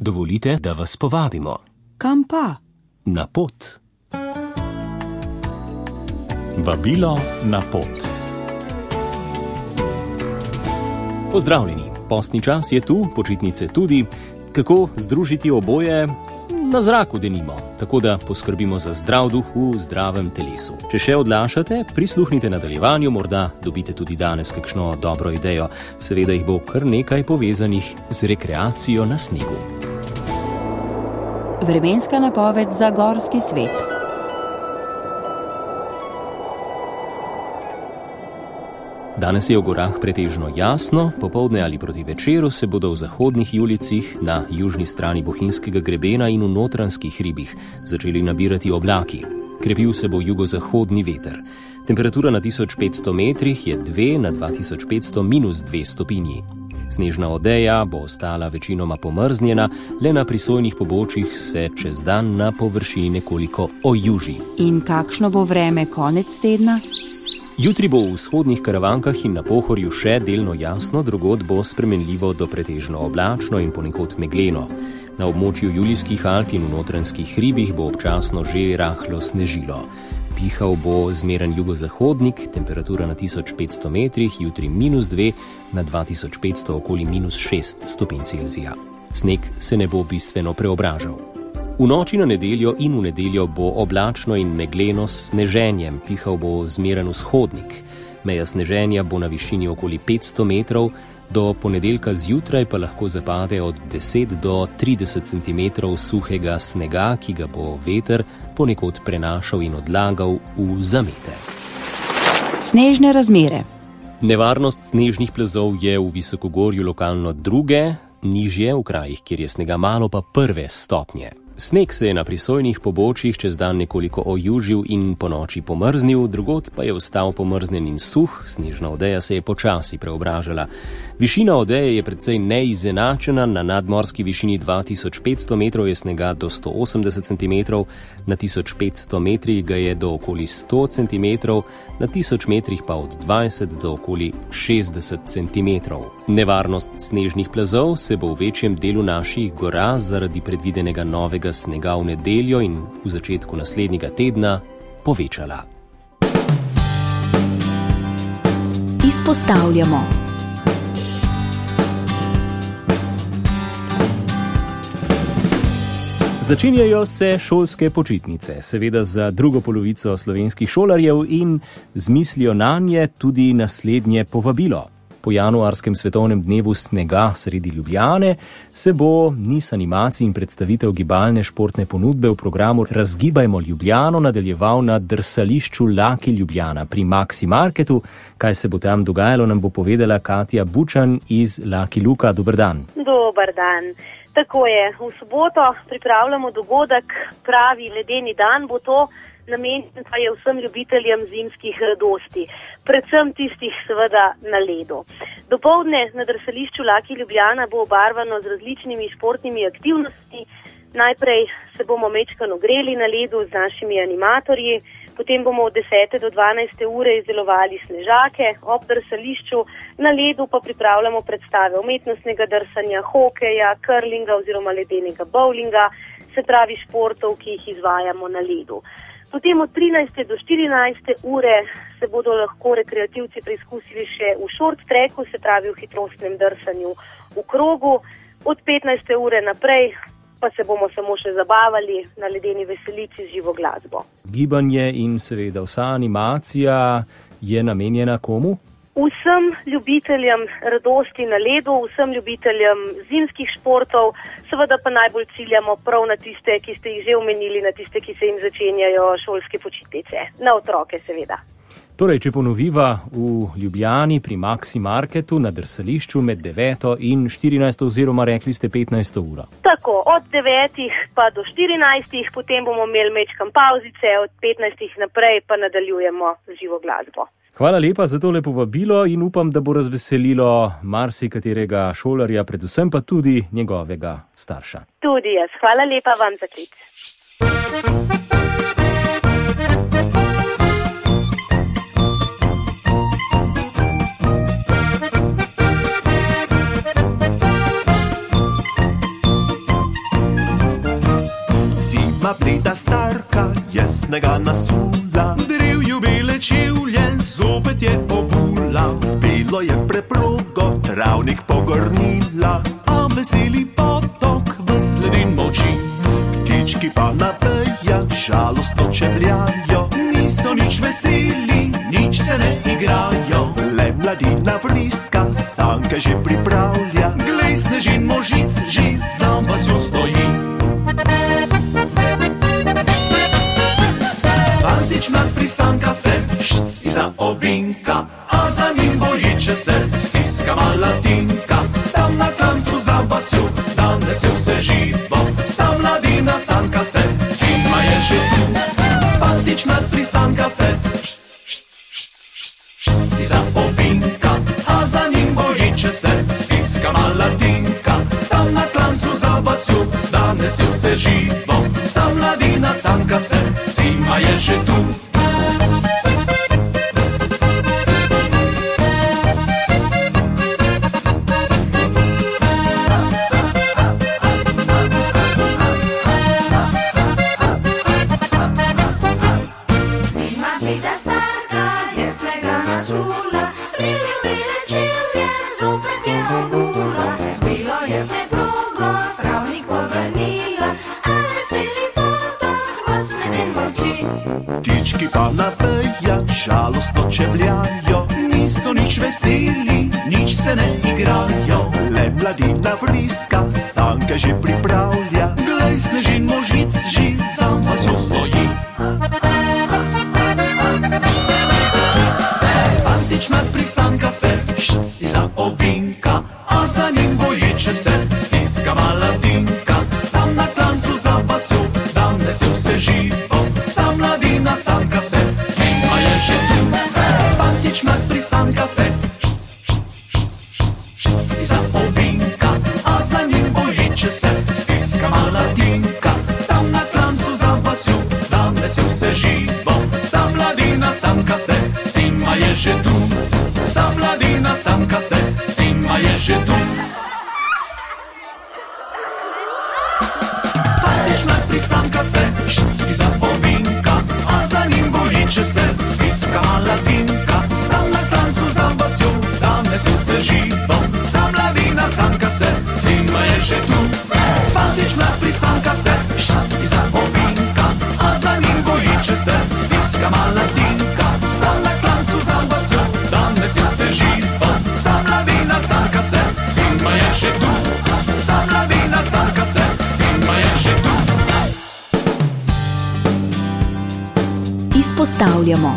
Dovolite, da vas povabimo. Kam pa? Na pot. Vabilo na pot. Pozdravljeni, postni čas je tu, počitnice tudi. Kako združiti oboje? Na zraku denimo, tako da poskrbimo za zdrav duh v zdravem telesu. Če še odlašate, prisluhnite nadaljevanju, morda dobite tudi danes kakšno dobro idejo. Seveda jih bo kar nekaj povezanih z rekreacijo na snegu. Vremenska napoved za gorski svet. Danes je v gorah pretežno jasno, popoldne ali proti večeru se bodo v zahodnih julicih, na južni strani Bohinjskega grebena in v notranjskih hribih začeli nabirati oblaki. Krepil se bo jugozahodni veter. Temperatura na 1500 metrih je 2 na 2500 -2 stopinji. Snežna odeja bo ostala večinoma pomrznjena, le na prisojnih pobočjih se čez dan na površini nekoliko ojuži. In kakšno bo vreme konec tedna? Jutri bo v vzhodnih Karavankah in na Pohorju še delno jasno, drugod bo spremenljivo do pretežno oblačno in ponekod megleno. Na območju Julijskih Alp in v notranjskih hribih bo občasno že rahlo snežilo. Pihal bo zmeren jugozahodnik, temperatura na 1500 metrih, jutri -2, na 2500 okoli -6 stopinj Celzija. Sneg se ne bo bistveno preobražal. V noči na nedeljo in v nedeljo bo oblačno in megleno s sneženjem, pihal bo zmeren vzhodnik. Meja sneženja bo na višini okoli 500 metrov, do ponedeljka zjutraj pa lahko zapade od 10 do 30 cm suhega snega, ki ga bo veter ponekod prenašal in odlagal v zamete. Snežne razmere. Nevarnost snežnih plazov je v visokogorju lokalno 2, nižje v krajih, kjer je snega malo, pa 1 stopnje. Sneg se je na prisojnih pobočjih čez dan nekoliko ojužil in ponoči pomrznil, drugod pa je ostal pomrznjen in suh, snežna odeja se je počasi preobražala. Višina odeje je precej neizenačena, na nadmorski višini 2500 metrov je snega do 180 cm, na 1500 metrih ga je do okoli 100 cm, na 1000 metrih pa od 20 do okoli 60 cm. Nevarnost snežnih plazov se bo v večjem delu naših gora zaradi predvidenega novega snega v nedeljo in v začetku naslednjega tedna povečala. Izpostavljamo. Začenjajo se šolske počitnice, seveda za drugo polovico slovenskih šolarjev in z mislijo nanje tudi naslednje povabilo. Po januarskem svetovnem dnevu snega sredi Ljubljane se bo niz animacij in predstavitev gibalne športne ponudbe v programu Razgibajmo Ljubljano nadaljeval na drsališču Laki Ljubljana pri Maxi Marketu. Kaj se bo tam dogajalo, nam bo povedala Katja Bučan iz Lucky Luka. Dober dan. Dober dan. Tako je, v soboto pripravljamo dogodek, pravi ledeni dan bo to, namenjen pa je vsem ljubiteljem zimskih radosti, predvsem tistih seveda na ledu. Dopoldne na drsališču Laki Ljubljana bo obarvano z različnimi športnimi aktivnostmi. Najprej se bomo mečkano greli na ledu z našimi animatorji, potem bomo od 10 do 12 ure izdelovali snežake, ob drsališču na ledu pa pripravljamo predstave umetnostnega drsanja, hokeja, curlinga oziroma ledenega bowlinga, se pravi športov, ki jih izvajamo na ledu. Potem od 13. do 14. ure se bodo lahko rekreativci preizkusili še v short tracku, se pravi v hitrostnem drsanju v krogu. Od 15. ure naprej pa se bomo samo še zabavali na ledeni veselici z živo glasbo. Gibanje in seveda vsa animacija je namenjena komu? Vsem ljubiteljem radosti na ledu, vsem ljubiteljem zimskih športov, seveda pa najbolj ciljamo prav na tiste, ki ste jih že omenili, na tiste, ki se jim začenjajo šolske počitnice, na otroke seveda. Torej, če ponoviva, v Ljubljani pri Maxi Marketu na drsališču med 9. in 14. oziroma rekli ste 15. uro. Tako, od 9. pa do 14. potem bomo imeli mečkam pavzice, od 15. naprej pa nadaljujemo z živo glasbo. Hvala lepa za tole povabilo in upam, da bo razveselilo marsikaterega šolarja, predvsem pa tudi njegovega starša. Tudi jaz. Hvala lepa vam za klic. zima bleda starka jasnega nasula. Drevju bele čevlje, zopet je obula. Spelo je preprogo, travnik pogrnila, a veseli potok v sleden moči. Ptički pa na vejah žalostno čebljajo, niso nič veseli, nič se ne igrajo. Le mladina vriska, sanke že pripravlja, glej snežin možic že za vasjo stoji. Fantič mlad prisanka se, šc iza ovinka, a za njim bojiče se, stiska mala tinka. Tam na klancu za vasjo, danes je vse živo, sa mladina sanka se, zima je že tu. Fantič mlad prisanka se, iza ovinka, a za njim bojiče se, stiska mala tinka. Tam na klancu za vasjo, danes je vse živo, sa mladina sanka se, zima je že tu. Ptički pa na vejah žalostno čebljajo, niso nič veseli, nič se ne igrajo. Le mladina vriska, sanke že pripravlja, glej snežin možic že za vasjo stoji. Fantič mlad prisanka se, šc iza ovinka, a za njim bojiče se, stiska mala tinka. Tam na klancu za vasjo, danes je vse živo, sa mladina sanka se, zima je že tu. Fantič mlad prisanka se, šc iza ovinka, a za njim bojiče se, stiska mala tinka. Tam na klancu za vasjo, danes je vse živo, sa mladina sanka se, zima je že tu. Sa mladina sanka se, zima je že tu. Fantič mlad prisanka se, šc iza ovinka, a za njim bojiče se, stiska mala tinka. Tam na klancu za vasjo, danes je vse živo, sa mladina sanka se, zima je že tu. Fantič mlad prisanka se, šc iza ovinka, a za njim bojiče se, stiska mala tinka. Tam na klancu za vasjo, danes je vse živo, sa mladina sanka se, zima je že tu. Sa mladina sanka se, zima je že tu. Izpostavljamo.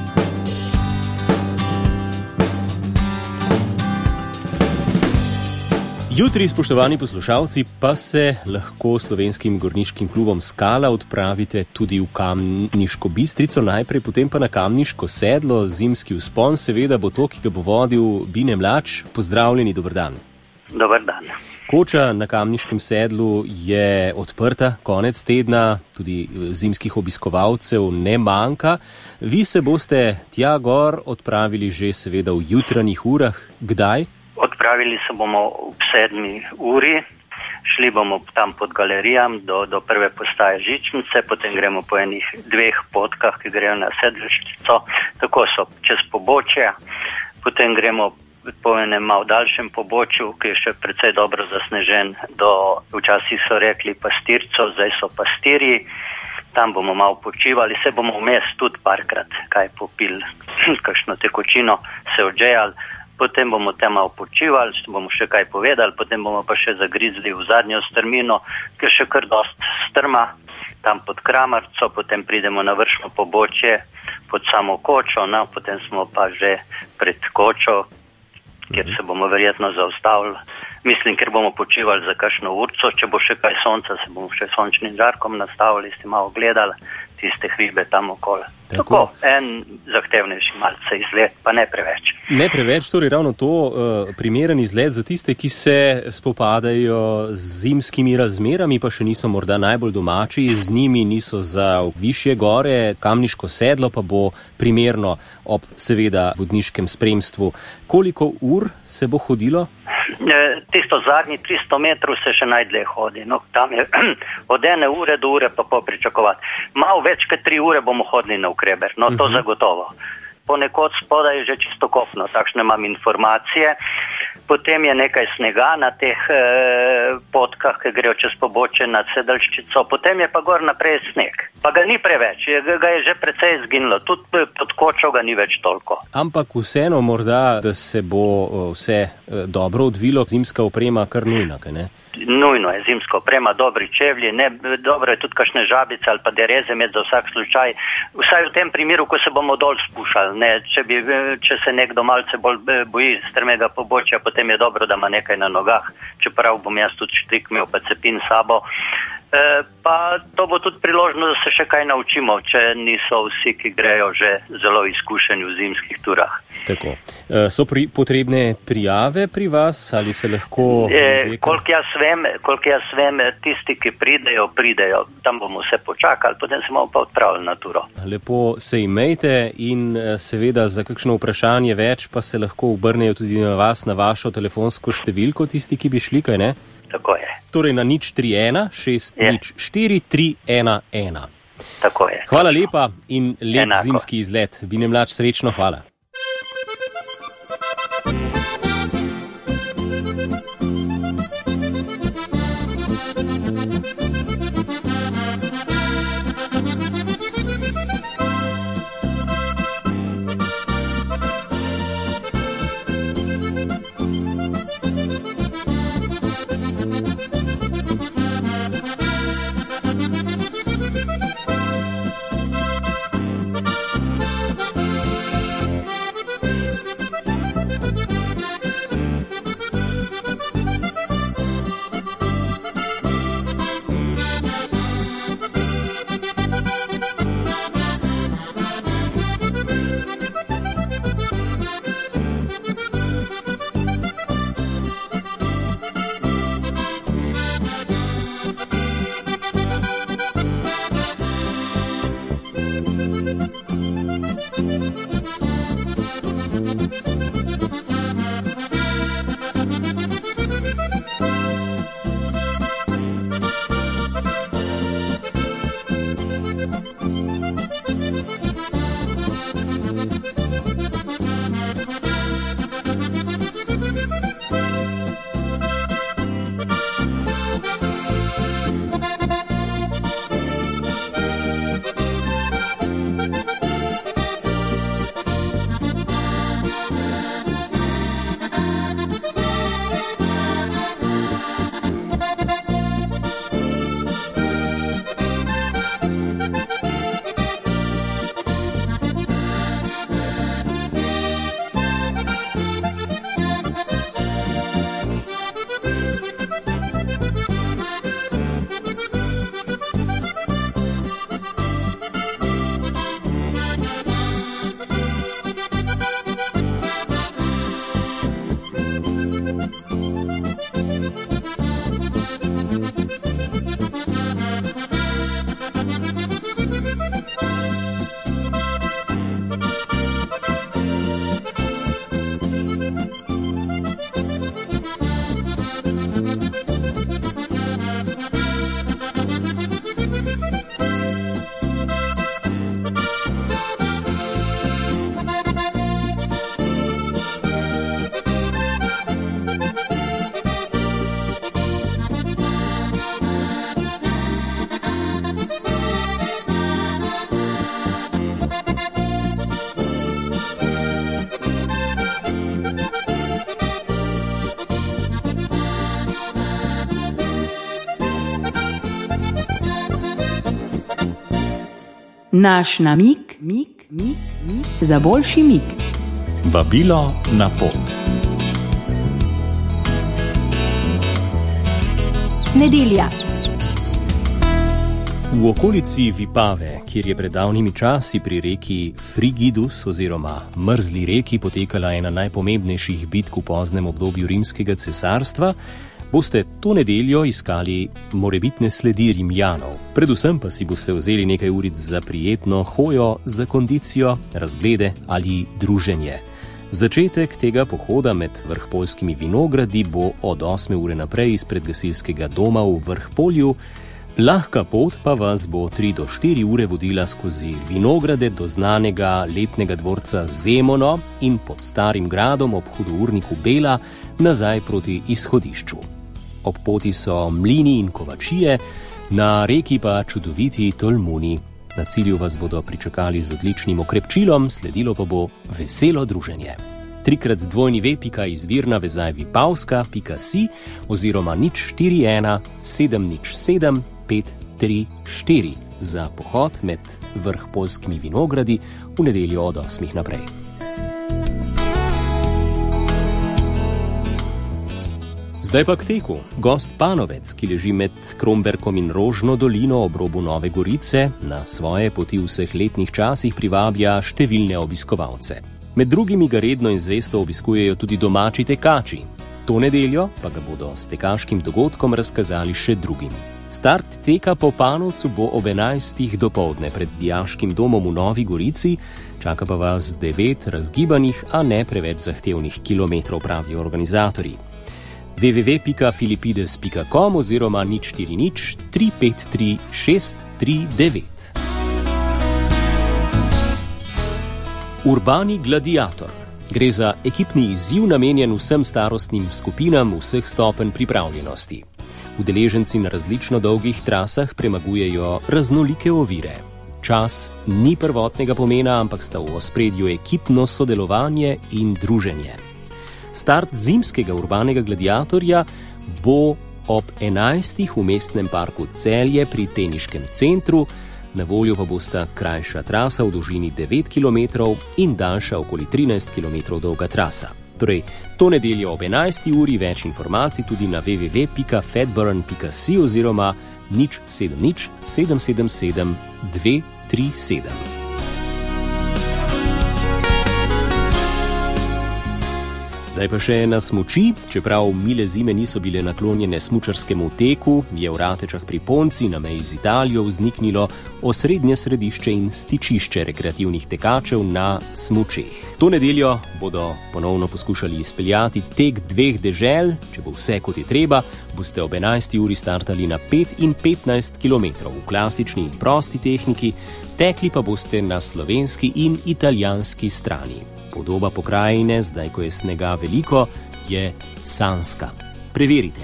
Jutri, spoštovani poslušalci, pa se lahko slovenskim gorniškim klubom Skala odpravite tudi v Kamniško Bistrico, najprej potem pa na Kamniško sedlo. Zimski vzpon seveda bo to, ki ga bo vodil Bine Mlač. Pozdravljeni, dober dan. Dober dan. Koča na Kamniškem sedlu je odprta konec tedna, tudi zimskih obiskovalcev ne manjka. Vi se boste tja gor odpravili že seveda v jutranjih urah. Kdaj? Odpravili se bomo ob 7 uri, šli bomo tam pod galerijam do prve postaje Žičnice, potem gremo po enih 2 potkah, ki grejo na Sedliščico, tako so čez pobočje, potem gremo po enem malo daljšem pobočju, ki je še precej dobro zasnežen, včasih so rekli Pastirco, zdaj so Pastirji. Tam bomo malo počivali, se bomo vmes tudi parkrat kaj popili, kakšno tekočino se odžejali. Potem bomo tam malo počivali, bomo še kaj povedali, potem bomo pa še zagrizli v zadnjo strmino, ki je še kar dost strma, tam pod Kramarco, potem pridemo na vršno pobočje pod samo Kočo, no, potem smo pa že pred Kočo, kjer se bomo verjetno zaustavili. Mislim, ker bomo počivali za kakšno urco, če bo še kaj sonca, se bomo še sončnim žarkom nastavili, si malo gledali tiste hribe tam okoli. Tako, en zahtevnejši malce izlet, pa ne preveč. Ne preveč, torej ravno to, primeren izlet za tiste, ki se spopadajo z zimskimi razmerami, pa še niso morda najbolj domači, z njimi niso za višje gore, Kamniško sedlo pa bo primerno ob seveda vodniškem spremstvu. Koliko ur se bo hodilo? tisto zadnji 300 metrov se še najdlje hodi. No, tam je od 1 ure do ure pa pričakovati. Malo več kot 3 ure bomo hodili na Ukreber, no to zagotovo. Ponekod spodaj je že čisto kopno, takšne imam informacije. Potem je nekaj snega na teh potkah, ki grejo čez pobočje nad Sedlščico, potem je pa gor naprej sneg. Pa ga ni preveč, ga je že precej izginilo, tudi pod kočo ga ni več toliko. Ampak vseeno morda, da se bo vse dobro odvilo, zimska oprema kar nujna, kaj ne? Nujno je zimska oprema, dobri čevlji, dobro je tudi kakšne žabice ali pa dereze imeti za vsak slučaj. Vsaj v tem primeru, ko se bomo dol spušali, ne, če se nekdo malce bolj boji strmega pobočja, potem je dobro, da ima nekaj na nogah, čeprav bom jaz tudi štrik imel pa cepin sabo. Pa to bo tudi priložno, da se še kaj naučimo, če niso vsi, ki grejo že zelo izkušeni v zimskih turah. Tako. So potrebne prijave pri vas ali se lahko... Koliko jaz vem, tisti, ki pridejo. Tam bomo vse počakali, potem se bomo pa odpravili na turo. Lepo se imejte in seveda za kakšno vprašanje več pa se lahko obrnejo tudi na vas, na vašo telefonsko številko, tisti, ki bi šli, kaj ne? Tako je. Torej na 031 604 311. Tako je. Hvala lepa in lep zimski izlet. Bine Mlač, srečno, hvala. Naš namig za boljši mig. Vabilo na pot. Nedelja. V okolici Vipave, kjer je pred davnimi časi pri reki Frigidus oziroma Mrzli reki potekala ena najpomembnejših bitk v poznem obdobju rimskega cesarstva, boste to nedeljo iskali morebitne sledi Rimljanov. Predvsem pa si boste vzeli nekaj uric za prijetno hojo, za kondicijo, razglede ali druženje. Začetek tega pohoda med Vrhpoljskimi vinogradi bo od 8. ure naprej izpred gasilskega doma v Vrhpolju, lahka pot pa vas bo 3 do 4 ure vodila skozi vinograde do znanega letnega dvorca Zemono in pod Starim gradom ob hudourniku Bela nazaj proti izhodišču. Ob poti so mlini in kovačije, na reki pa čudoviti tolmuni. Na cilju vas bodo pričakali z odličnim okrepčilom, sledilo pa bo veselo druženje. 3x2izvirna-vipavska.si oziroma 041 707 534 za pohod med Vrhpoljskimi vinogradi v nedeljo od 8. naprej. Zdaj pa k teku. Gost Panovec, ki leži med Kromberkom in Rožno dolino ob robu Nove Gorice, na svoje poti v vseh letnih časih privablja številne obiskovalce. Med drugimi ga redno in zvesto obiskujejo tudi domači tekači. To nedeljo pa ga bodo s tekaškim dogodkom razkazali še drugim. Start teka po Panovcu bo ob 11. dopoldne pred dijaškim domom v Novi Gorici, čaka pa vas 9 razgibanih, a ne preveč zahtevnih kilometrov, pravijo organizatorji. www.filipides.com oziroma 040 353 639. Urbani gladiator. Gre za ekipni izziv namenjen vsem starostnim skupinam vseh stopenj pripravljenosti. Udeleženci na različno dolgih trasah premagujejo raznolike ovire. Čas ni prvotnega pomena, ampak sta v ospredju ekipno sodelovanje in druženje. Start zimskega urbanega gladiatorja bo ob 11. v mestnem parku Celje pri teniškem centru, na voljo pa bosta krajša trasa v dolžini 9 km in daljša okoli 13 km dolga trasa. Torej, to nedeljo ob 11. uri več informacij tudi na www.fedburn.si oziroma 070 777 237. Zdaj pa še na smuči. Čeprav mile zime niso bile naklonjene smučarskemu teku, je v Ratečah pri Ponci na meji z Italijo vzniknilo osrednje središče in stičišče rekreativnih tekačev na smučeh. To nedeljo bodo ponovno poskušali izpeljati tek dveh dežel. Če bo vse kot je treba, boste ob 11. uri startali na 5 in 15 km v klasični in prosti tehniki, tekli pa boste na slovenski in italijanski strani. Podoba pokrajine, zdaj ko je snega veliko, je sanska. Preverite.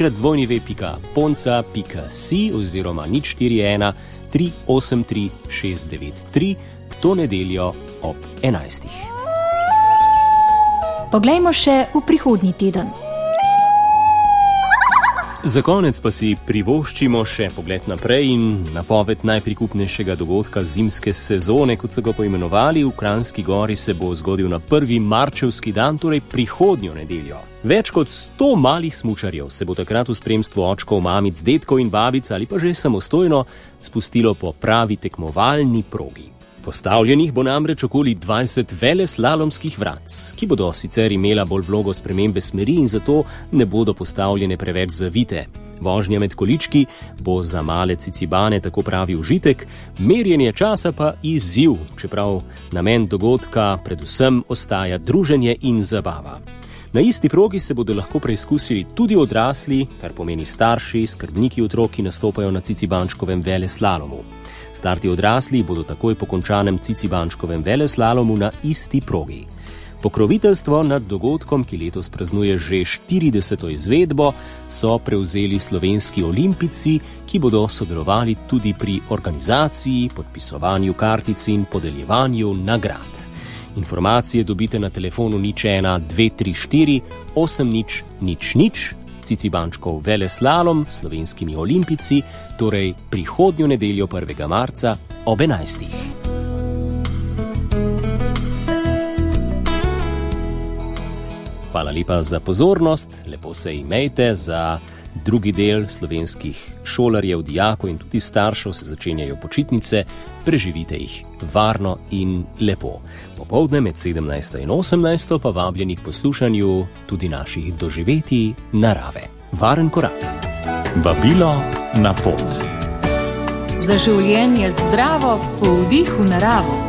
3x2.ponca.si oziroma 041 383 693 to nedeljo ob 11. Poglejmo še v prihodnji teden. Za konec pa si privoščimo še pogled naprej in napoved najprikupnejšega dogodka zimske sezone, kot so ga poimenovali. V Kranjski Gori se bo zgodil na prvi marčevski dan, torej prihodnjo nedeljo. Več kot 100 malih smučarjev se bo takrat v spremstvu očkov, mamic, dedkov in babic ali pa že samostojno spustilo po pravi tekmovalni progi. Postavljenih bo namreč okoli 20 veleslalomskih vratc, ki bodo sicer imela bolj vlogo spremembe smeri in zato ne bodo postavljene preveč zavite. Vožnja med količki bo za male cicibane tako pravi užitek, merjenje časa pa izziv, čeprav namen dogodka predvsem ostaja druženje in zabava. Na isti progi se bodo lahko preizkusili tudi odrasli, kar pomeni starši, skrbniki otrok, ki nastopajo na cicibančkovem veleslalomu. Starti odrasli bodo takoj po končanem cicibančkovem veleslalomu na isti progi. Pokroviteljstvo nad dogodkom, ki letos praznuje že 40. izvedbo, so prevzeli slovenski olimpijci, ki bodo sodelovali tudi pri organizaciji, podpisovanju kartic in podeljevanju nagrad. Informacije dobite na telefonu 01 234 80 00, Cicibančkov veleslalom s slovenskimi olimpijci, torej prihodnjo nedeljo 1. marca ob 11. Hvala lepa za pozornost, lepo se imejte. Za drugi del slovenskih šolarjev, dijakov in tudi staršev se začenjajo počitnice, preživite jih varno in lepo. Popoldne med 17. in 18. pa vabljeni k poslušanju tudi naših doživetij narave. Varen korak. Vabilo na pot. Za življenje zdravo po vdihu naravo.